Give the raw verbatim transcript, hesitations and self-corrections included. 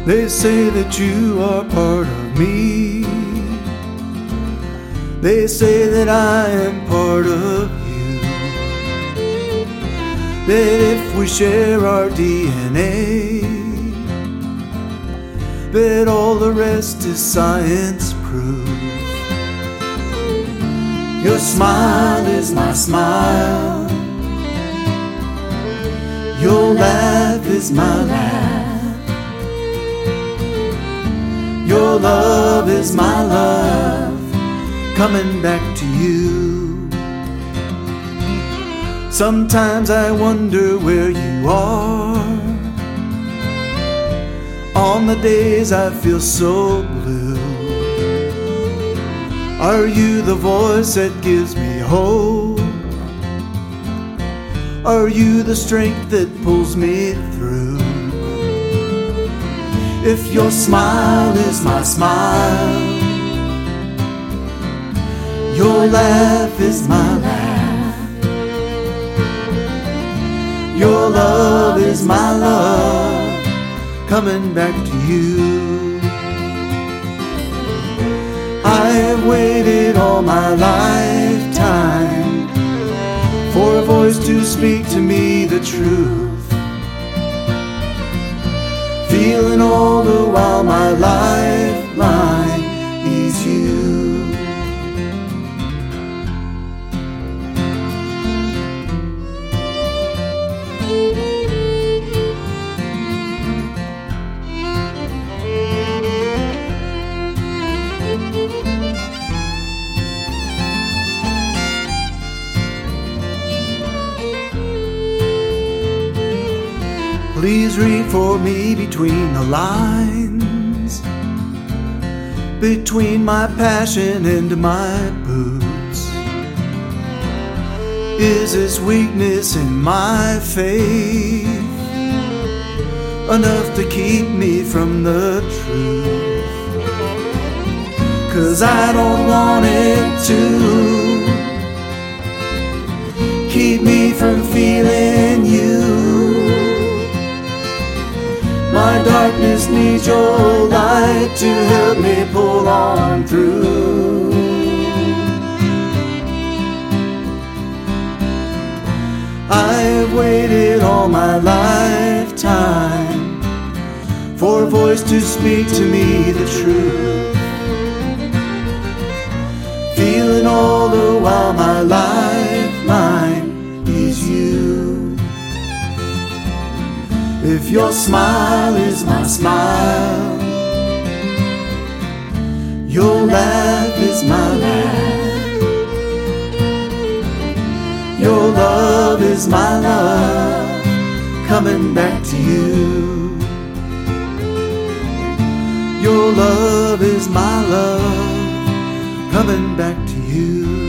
They say that you are part of me. They say that I am part of you. That if we share our D N A, that all the rest is science proof. Your smile is my smile. Your laugh is my laugh. Your love is my love, coming back to you. Sometimes I wonder where you are on the days I feel so blue. Are you the voice that gives me hope? Are you the strength that pulls me through? If your smile is my smile, your laugh is my laugh, your love is my love, coming back to you. I have waited all my lifetime for a voice to speak to me the truth, feeling all the while my lifeline is you. Please read for me between the lines, between my passion and my boots. Is this weakness in my faith enough to keep me from the truth? 'Cause I don't want it to keep me from feeling you. My darkness needs your light to help me pull on through. I have waited all my lifetime for a voice to speak to me the truth, feeling all the while my lifeline is you. If your smile is my smile, your laugh is my laugh, your love is my love, coming back to you. Your love is my love, coming back to you.